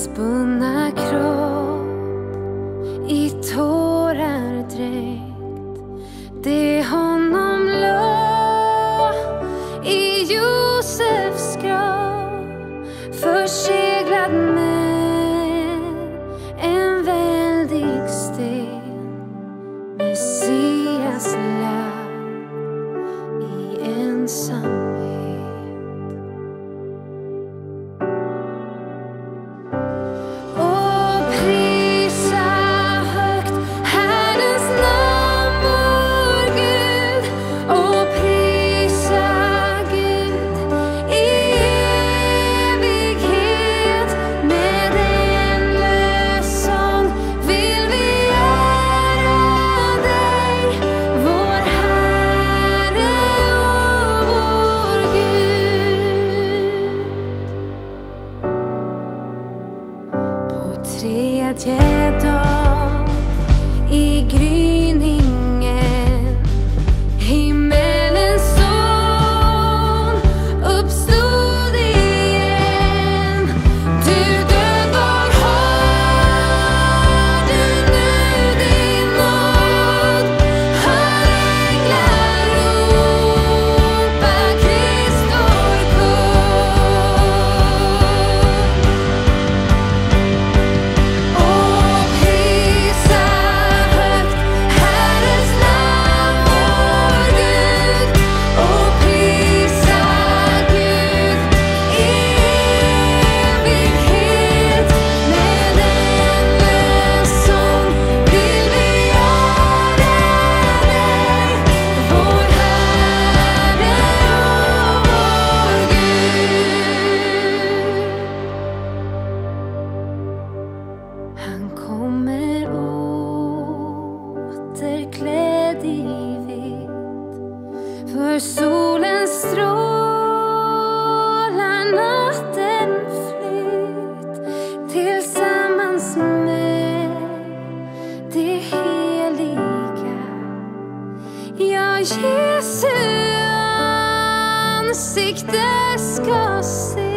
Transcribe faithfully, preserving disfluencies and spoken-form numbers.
spunna kropp i tårar dräkt, det honom la i Josefs grav, förseglad med en väldig sten, Messias lamm i ensamhet. Tredje dag i gryningen, himmelens son uppstod igen. Du död, var har du nu din nåd? Hör änglar ropa Krist vår kung. Han kommer återklädd i vitt, för solen strålar natten flytt, tillsammans med det heliga. Ja, Jesu ansikte ska se.